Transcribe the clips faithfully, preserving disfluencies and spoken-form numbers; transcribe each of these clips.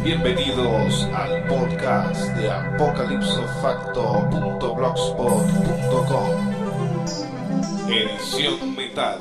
Bienvenidos al podcast de apocalipsofacto punto blogspot punto com. Edición Metal.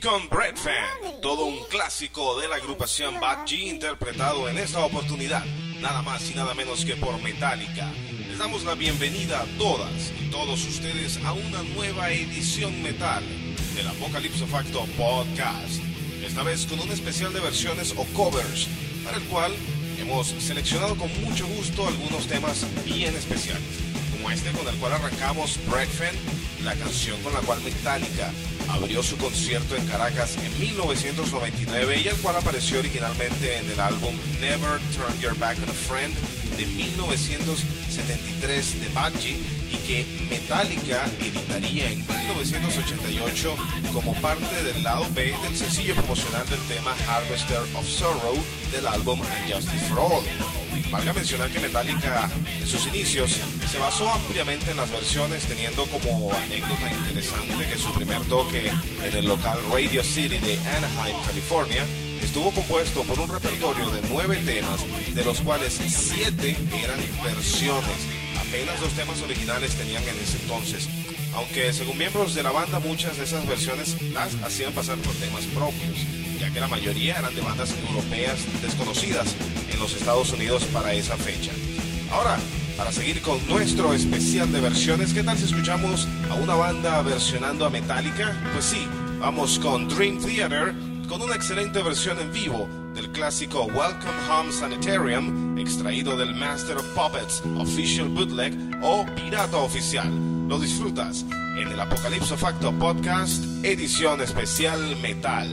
con Breadfan, todo un clásico de la agrupación Bad G, interpretado en esta oportunidad nada más y nada menos que por Metallica. Les damos la bienvenida a todas y todos ustedes a una nueva edición metal del Apocalipso Facto Podcast, esta vez con un especial de versiones o covers, para el cual hemos seleccionado con mucho gusto algunos temas bien especiales, como este con el cual arrancamos Breadfan, la canción con la cual Metallica abrió su concierto en Caracas en mil novecientos noventa y nueve y el cual apareció originalmente en el álbum Never Turn Your Back on a Friend de mil novecientos setenta y tres de Bad G, y que Metallica editaría en mil novecientos ochenta y ocho como parte del lado B del sencillo promocional del tema Harvester of Sorrow del álbum And Justice for All. Valga mencionar que Metallica en sus inicios se basó ampliamente en las versiones, teniendo como anécdota interesante que su primer toque en el local Radio City de Anaheim, California, estuvo compuesto por un repertorio de nueve temas, de los cuales siete eran versiones. Apenas dos temas originales tenían en ese entonces, aunque según miembros de la banda muchas de esas versiones las hacían pasar por temas propios, ya que la mayoría eran de bandas europeas desconocidas en los Estados Unidos para esa fecha. Ahora, para seguir con nuestro especial de versiones, ¿qué tal si escuchamos a una banda versionando a Metallica? Pues sí, vamos con Dream Theater, con una excelente versión en vivo del clásico Welcome Home Sanitarium, extraído del Master of Puppets Official Bootleg o Pirata Oficial. Lo disfrutas en el Apocalipso Facto Podcast, edición especial Metal.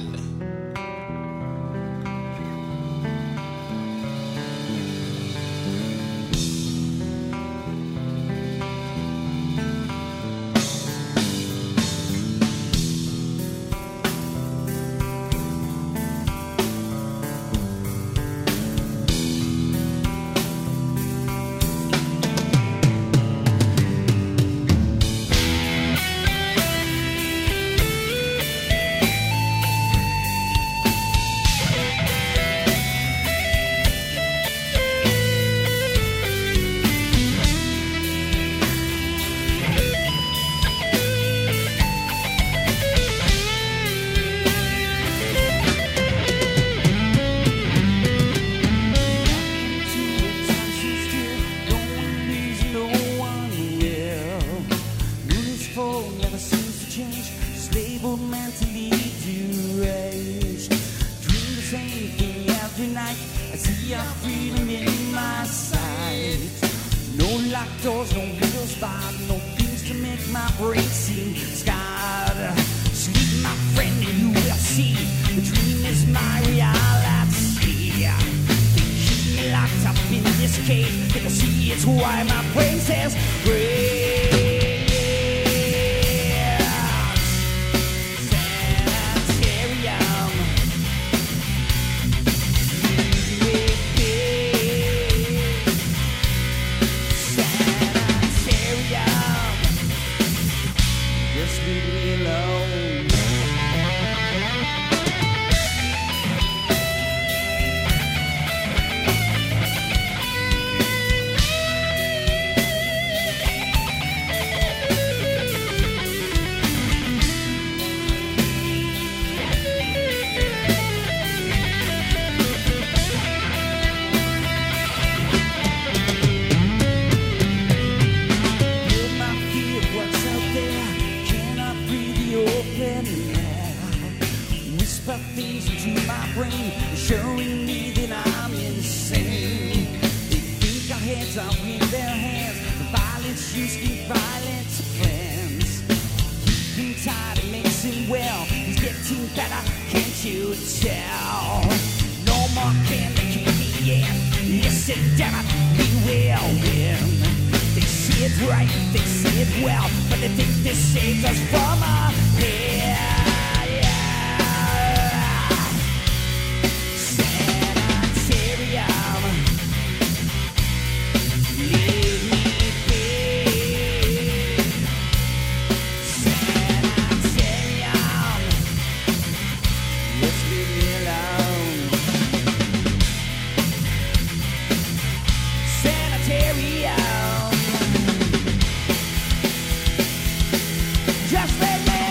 Just let me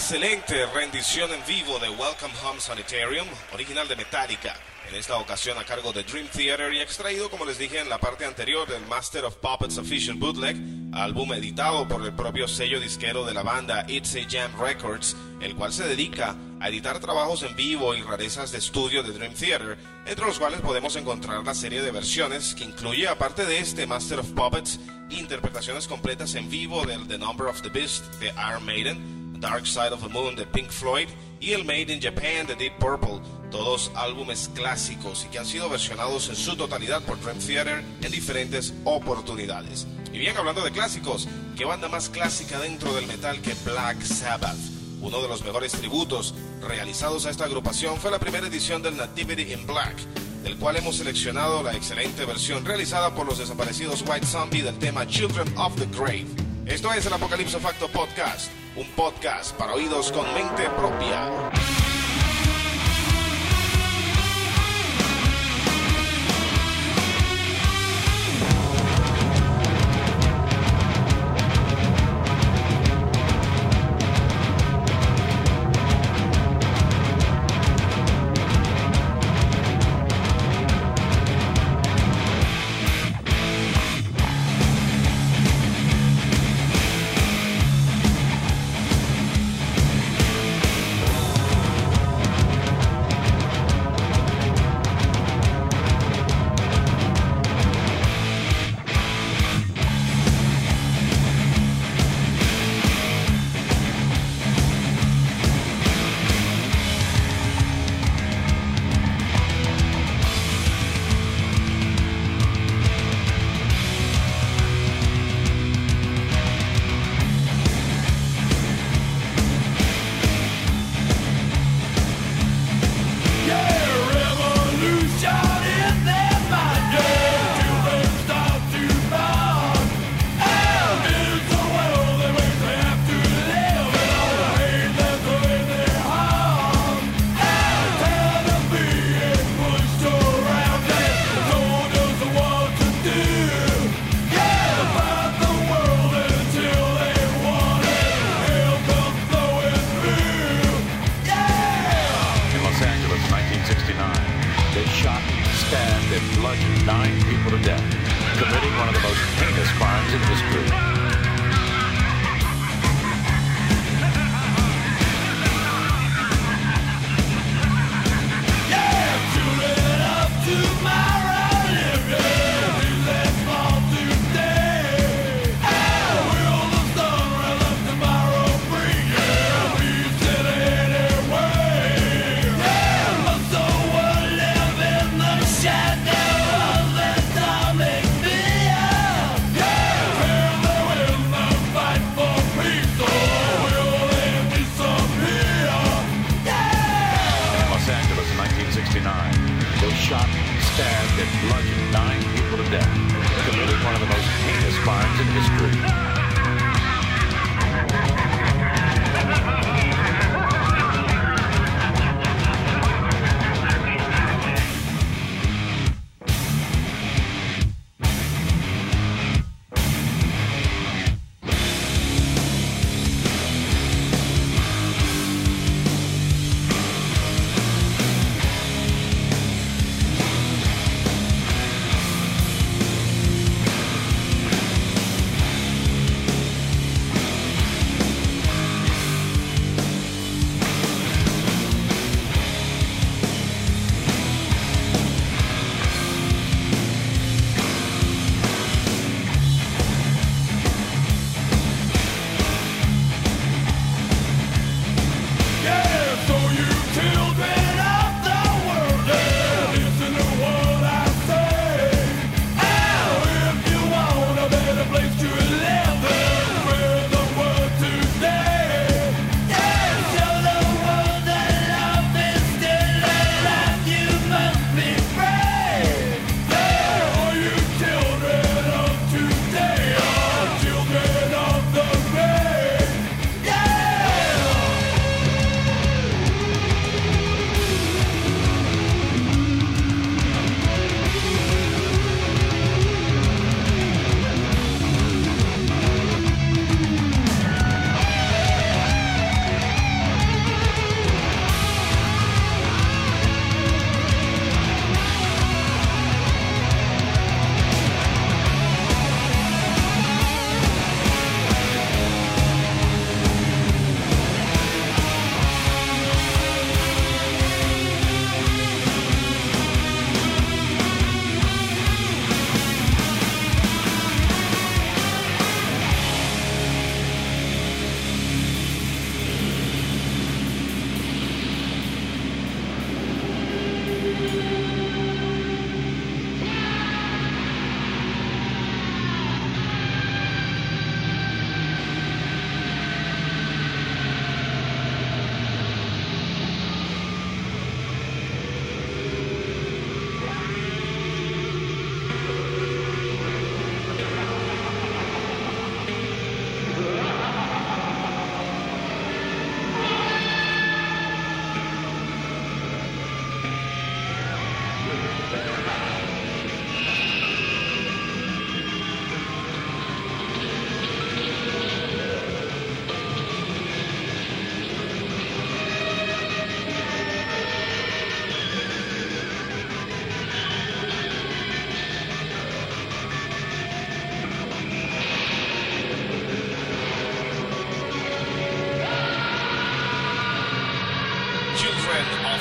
excelente rendición en vivo de Welcome Home Sanitarium, original de Metallica, en esta ocasión a cargo de Dream Theater y extraído, como les dije en la parte anterior, del Master of Puppets Official Bootleg, álbum editado por el propio sello disquero de la banda It's a Jam Records, el cual se dedica a editar trabajos en vivo y rarezas de estudio de Dream Theater, entre los cuales podemos encontrar la serie de versiones que incluye, aparte de este Master of Puppets, interpretaciones completas en vivo del The Number of the Beast de Iron Maiden, Dark Side of the Moon de Pink Floyd y el Made in Japan de Deep Purple, todos álbumes clásicos y que han sido versionados en su totalidad por Dream Theater en diferentes oportunidades. Y bien, hablando de clásicos, ¿qué banda más clásica dentro del metal que Black Sabbath? Uno de los mejores tributos realizados a esta agrupación fue la primera edición del Nativity in Black, del cual hemos seleccionado la excelente versión realizada por los desaparecidos White Zombie del tema Children of the Grave. Esto es el Apocalipso Facto Podcast, un podcast para oídos con mente propia. Shadow of the atomic beer. Yeah.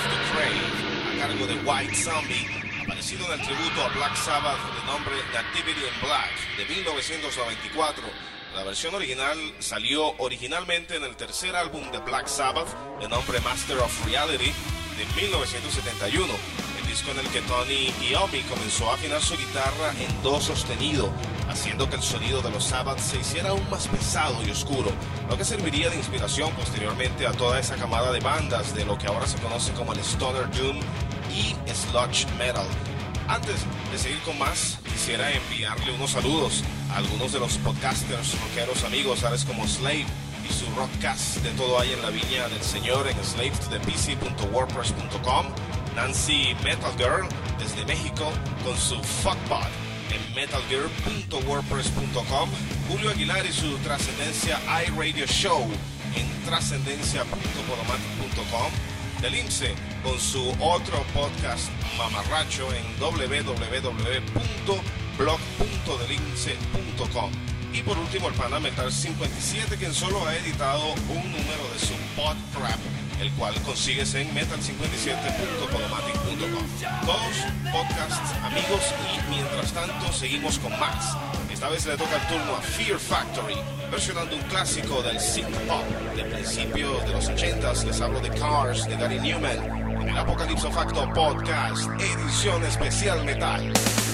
to Crave, a cargo de White Zombie, aparecido en el tributo a Black Sabbath de nombre Nativity in Black de mil novecientos noventa y cuatro. La versión original salió originalmente en el tercer álbum de Black Sabbath de nombre Master of Reality de mil novecientos setenta y uno, el disco en el que Tony Iommi comenzó a afinar su guitarra en do sostenido, haciendo que el sonido de los Sabbath se hiciera aún más pesado y oscuro, lo que serviría de inspiración posteriormente a toda esa camada de bandas de lo que ahora se conoce como el Stoner Doom y Sludge Metal. Antes de seguir con más, quisiera enviarle unos saludos a algunos de los podcasters rockeros amigos, tales como Slave y su Rockcast de todo hay en la viña del señor en slave to the p c punto wordpress punto com, Nancy Metal Girl desde México con su Fuckbot en metal gear punto wordpress punto com, Julio Aguilar y su Trascendencia iRadio Show en trascendencia punto podomatic punto com, del I M S S E con su otro podcast mamarracho en w w w punto blog punto del I M S S E punto com. Y por último el pana Metal cincuenta y siete, quien solo ha editado un número de su PodCrap, el cual consigues en metal cincuenta y siete punto podomatic punto com. Todos podcasts amigos, y mientras tanto seguimos con más. Esta vez le toca el turno a Fear Factory, versionando un clásico del synth pop de principios de los ochentas. Les hablo de Cars de Gary Newman en el Apocalypse Facto Podcast, edición especial metal.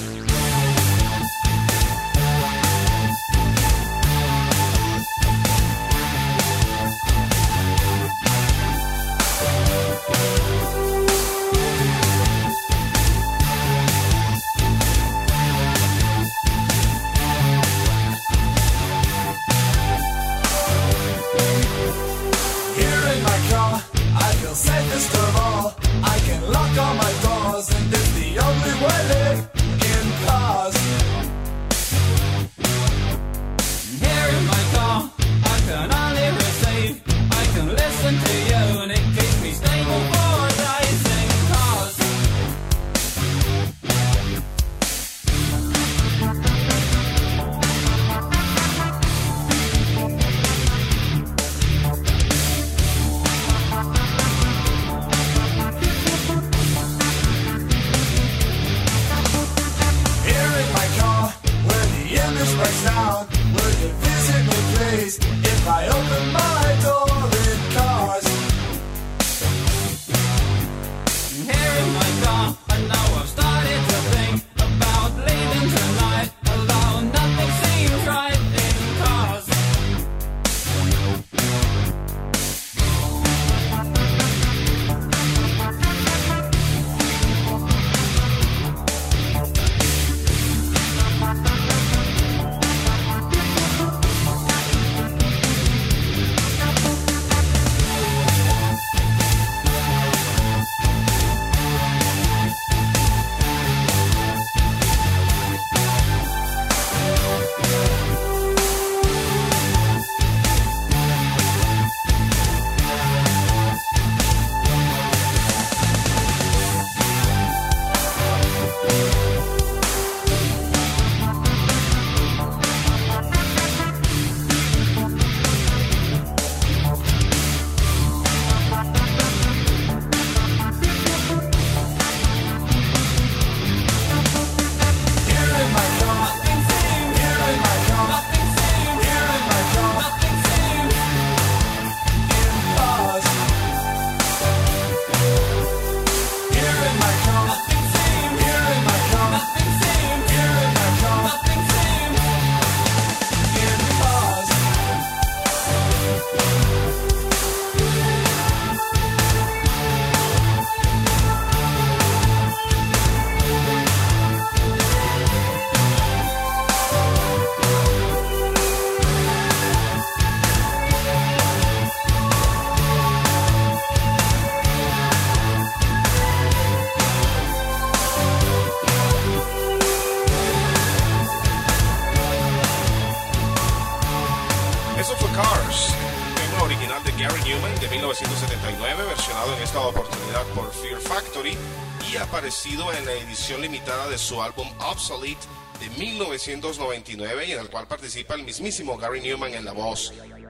Safest of all, I can lock all my doors, and it's the only way in cars. Here in my car, I can only receive, I can listen to you, and it keeps me stable for days in cars. Out, will you visit me please, if I open my door in cars? Here in my car, I know I've started to think about leaving tonight, although nothing seems right in cars. Aparecido en la edición limitada de su álbum Obsolete de mil novecientos noventa y nueve, y en el cual participa el mismísimo Gary Newman en la voz.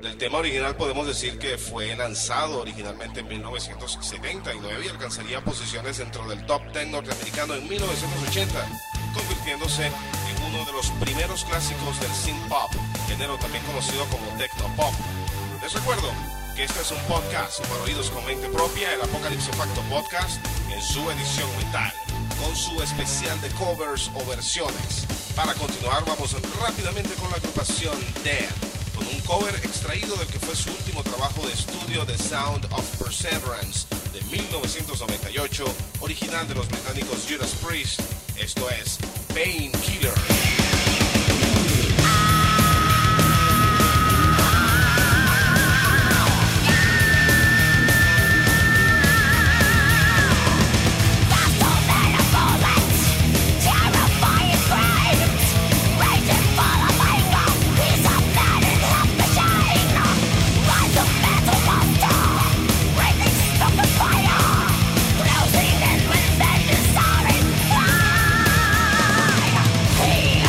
Del tema original podemos decir que fue lanzado originalmente en mil novecientos setenta y nueve y alcanzaría posiciones dentro del top diez norteamericano en mil novecientos ochenta, convirtiéndose en uno de los primeros clásicos del synth pop, género también conocido como techno pop. Les recuerdo que este es un podcast para oídos con mente propia, el Apocalipsis Facto Podcast, en su edición metal, con su especial de covers o versiones. Para continuar, vamos rápidamente con la agrupación Dead, con un cover extraído del que fue su último trabajo de estudio, The Sound of Perseverance, de mil novecientos noventa y ocho, original de los británicos Judas Priest. Esto es Painkiller. He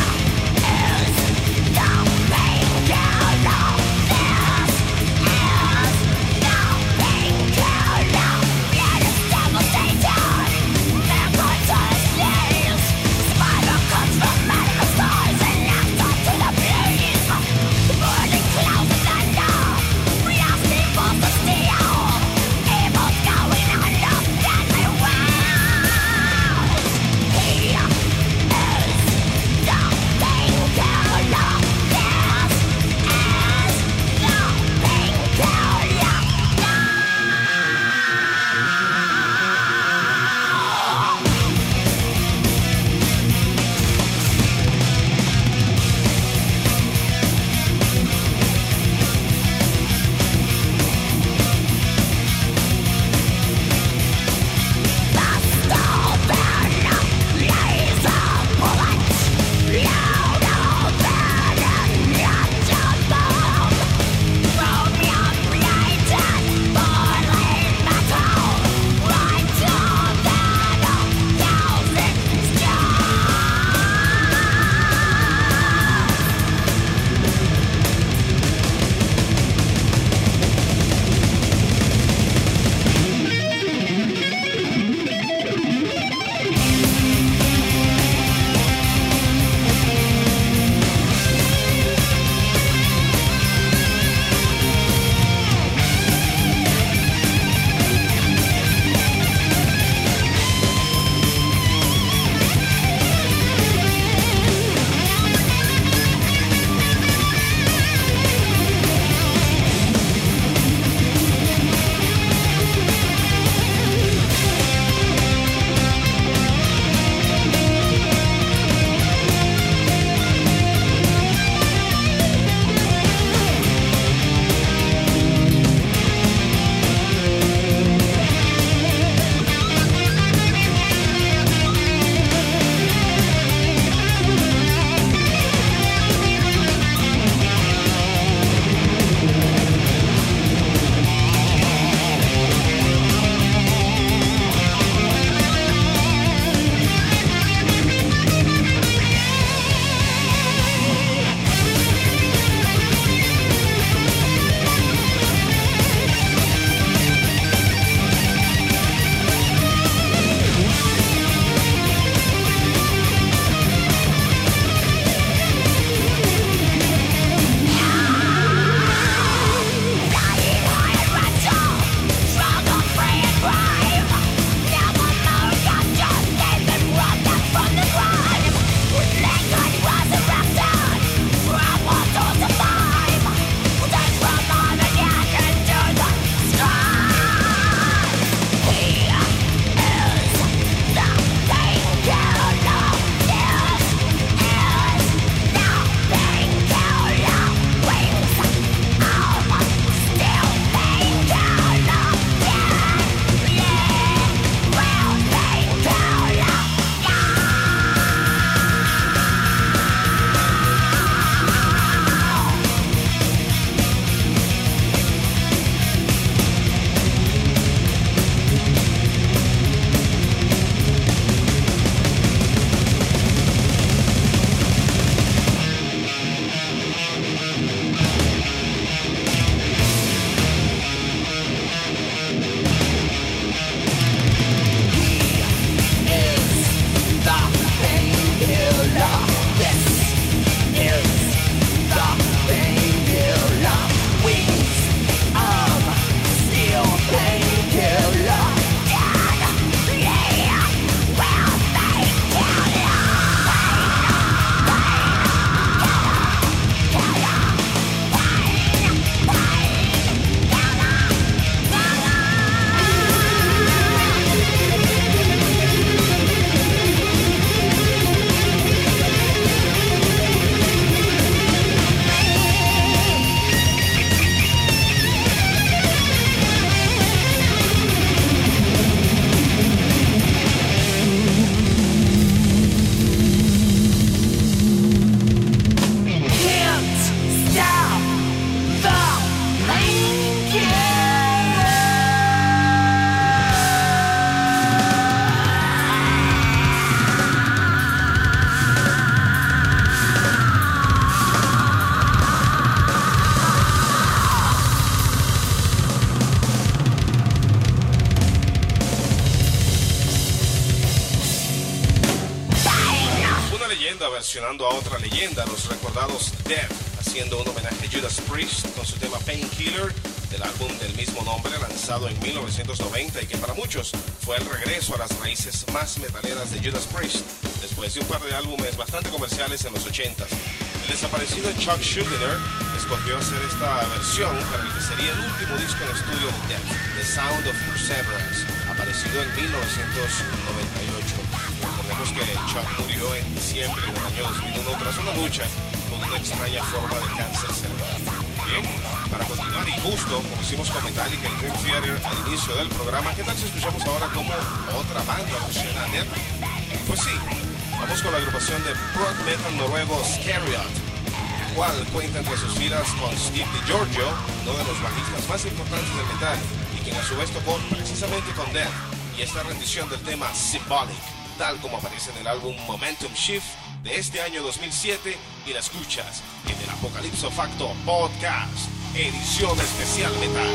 versionando a otra leyenda, los recordados Death, haciendo un homenaje a Judas Priest con su tema Painkiller del álbum del mismo nombre lanzado en mil novecientos noventa y que para muchos fue el regreso a las raíces más metaleras de Judas Priest después de un par de álbumes bastante comerciales en los ochentas. El desaparecido Chuck Schuldiner escogió hacer esta versión para el que sería el último disco en estudio de Death, The Sound of Perseverance, aparecido en mil novecientos noventa y ocho. Recordemos que Chuck murió en diciembre del año dos mil uno tras una lucha con una extraña forma de cáncer cerebral. Bien, para continuar y justo como hicimos con Metallica y Dream Theater al inicio del programa, ¿qué tal si escuchamos ahora como otra banda versiona a Death? Pues sí, vamos con la agrupación de prog metal noruego Scariot, el cual cuenta entre sus filas con Steve DiGiorgio, uno de los bajistas más importantes del metal, y quien a su vez tocó precisamente con Death, y esta rendición del tema Symbolic, tal como aparece en el álbum Momentum Shift de este año dos mil siete, y la escuchas en el Apocalipso Facto Podcast, edición especial metal.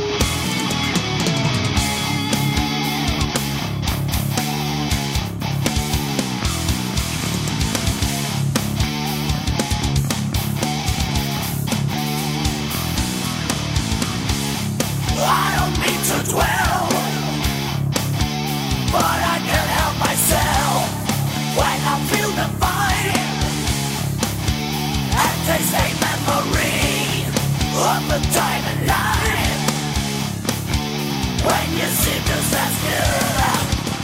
I don't mean to dwell, but I can't help myself when I feel the fire and taste a memory of the time and life when you see disaster.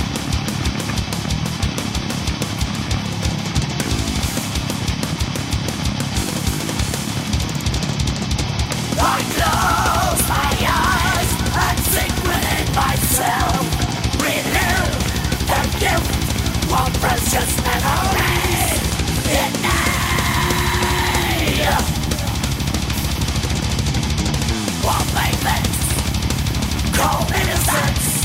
I close my eyes and sink within myself, relive the gift of precious memory in me. What made this cold innocence?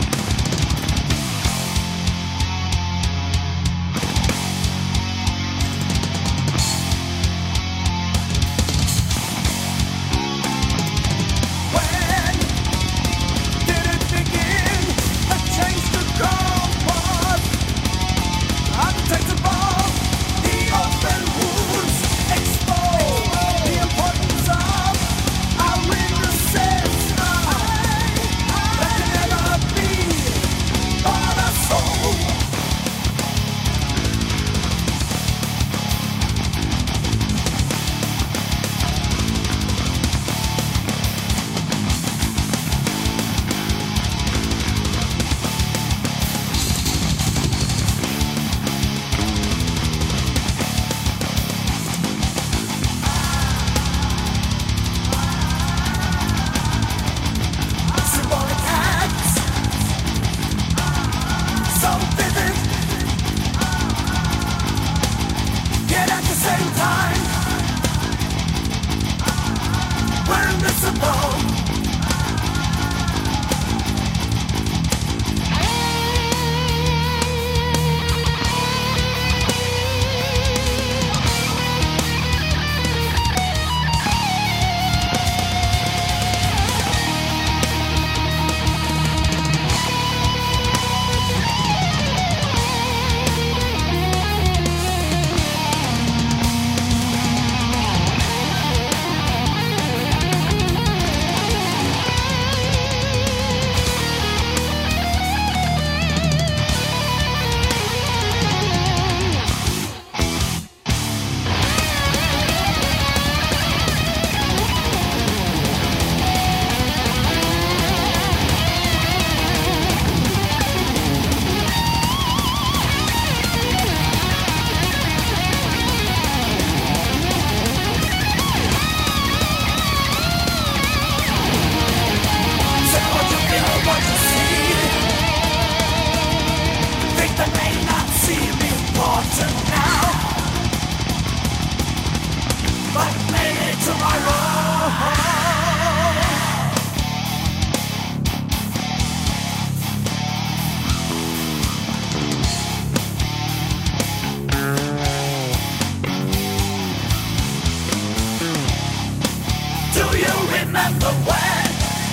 remember when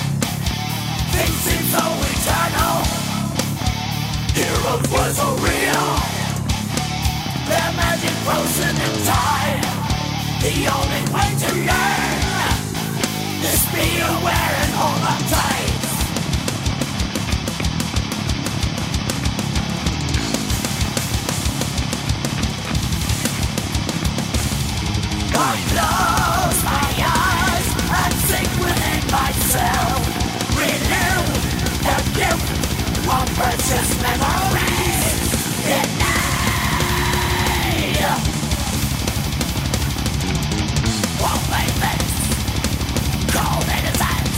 things seemed so eternal. Heroes were so real. Their magic frozen in time. The only way to learn is be aware and hold on tight. I close my eyes and sink within myself. Renew the gift of precious memories in me. Won't leave it cold innocence.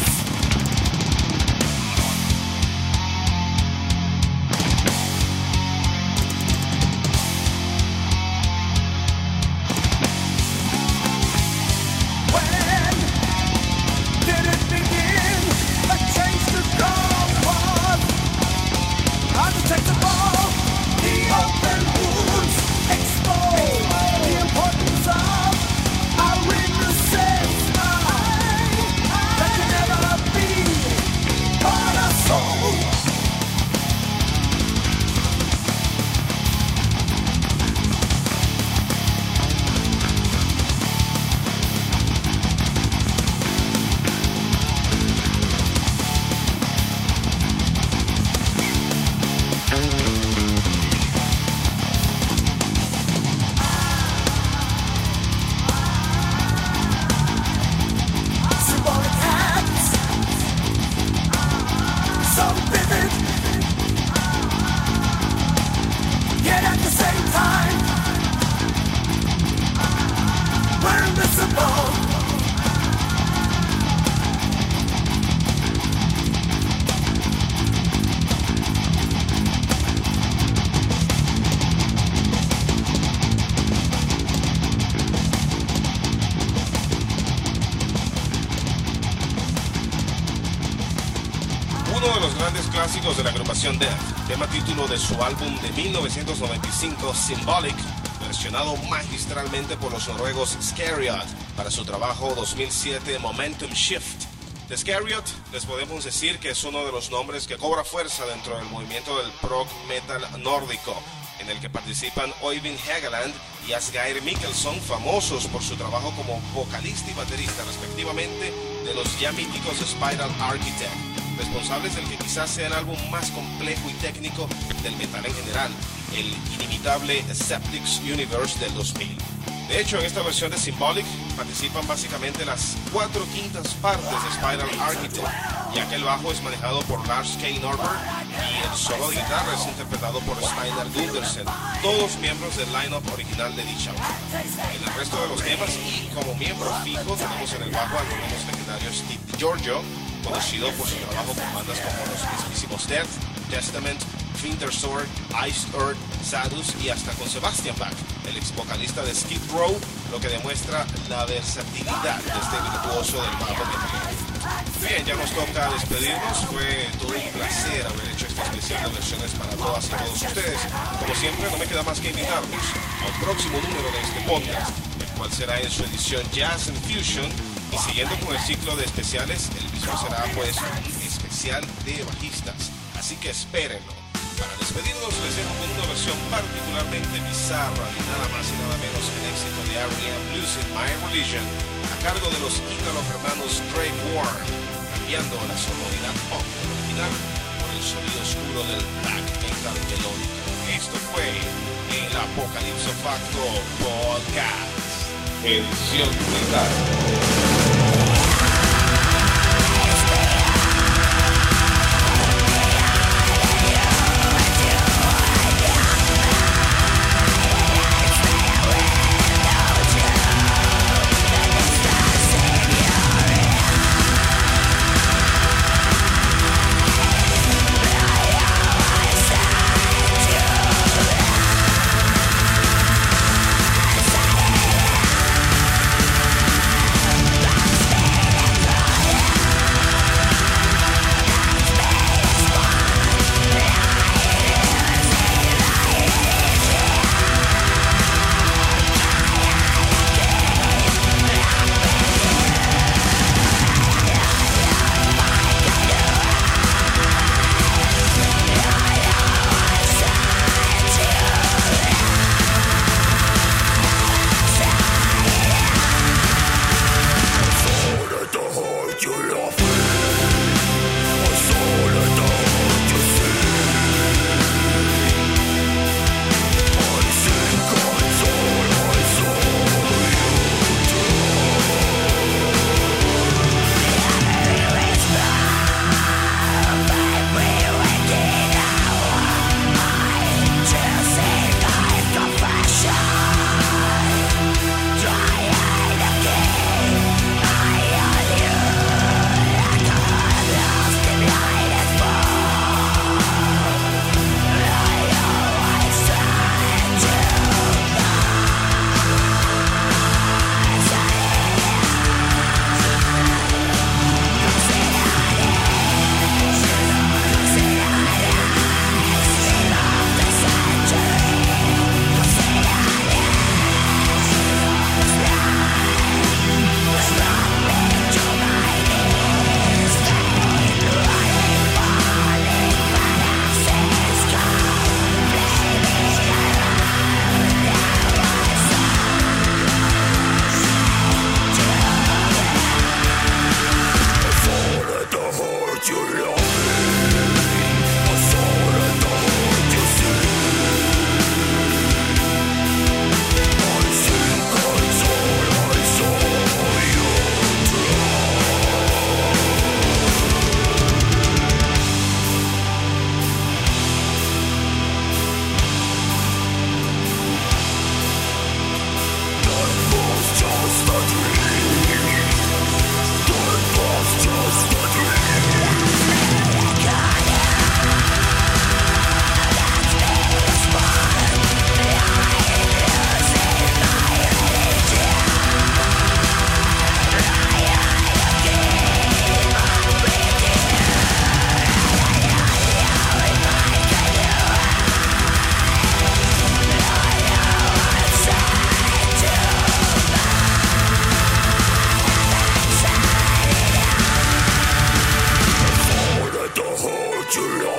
When did it begin? A change to go on. Undetectable, the open wounds expose the importance of a innocent mind that can never be but a soul. Symbolic hands, so vivid, yet at the same time, we're invisible. Uno de los grandes clásicos de la agrupación Death, tema título de su álbum de mil novecientos noventa y cinco, Symbolic, versionado magistralmente por los noruegos Scariot para su trabajo dos mil siete Momentum Shift. De Scariot les podemos decir que es uno de los nombres que cobra fuerza dentro del movimiento del prog metal nórdico, en el que participan Øyvind Hægeland y Asgeir Mikkelson, famosos por su trabajo como vocalista y baterista respectivamente de los ya míticos Spiral Architect, responsables del que quizás sea el álbum más complejo y técnico del metal en general, el inimitable Septic's Universe del dos mil. De hecho, en esta versión de Symbolic participan básicamente las cuatro quintas partes de Spiral Architect, ya que el bajo es manejado por Lars K. Norberg y el solo de guitarra es interpretado por Steinar Gundersen, todos miembros del line-up original de dicha banda. En el resto de los temas y como miembro fijo tenemos en el bajo al menos legendario Steve DiGiorgio, conocido por su trabajo con bandas como los mismísimos Death, Testament, Wintersorg, Iced Earth, Sadus y hasta con Sebastian Bach, el ex vocalista de Skid Row, lo que demuestra la versatilidad de este virtuoso del bajo metal. Bien, ya nos toca despedirnos. Fue todo un placer haber hecho este especial de versiones para todas y todos ustedes. Como siempre, no me queda más que invitarlos al próximo número de este podcast, el cual será en su edición Jazz and Fusion. Y siguiendo con el ciclo de especiales, el mismo será pues un especial de bajistas. Así que espérenlo. Para despedirnos les dejo con una versión particularmente bizarra y nada más y nada menos que el éxito de R E M Blues in My Religion, a cargo de los ítalo-germanos Craig Warren, cambiando la sonoridad pop del original por el sonido oscuro del black metal melódico. Esto fue el Apocalipso Facto Podcast, edición metal.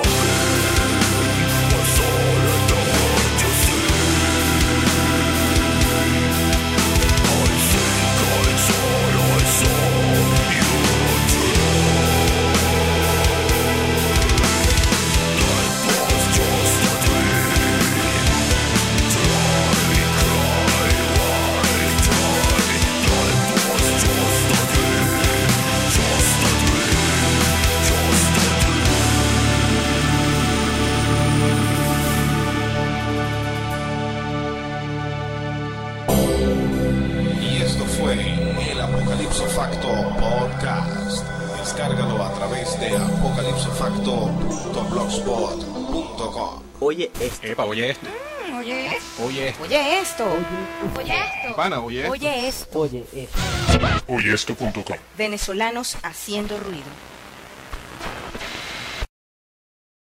El Apocalipso Facto Podcast. Descárgalo a través de apocalipso facto punto blogspot punto com. Oye esto. Epa, oye esto. Mm, oye esto. Oye esto. Oye esto. Oye esto. Pana, oye esto. Oye esto. Oye esto. Oye esto punto com. Venezolanos haciendo ruido.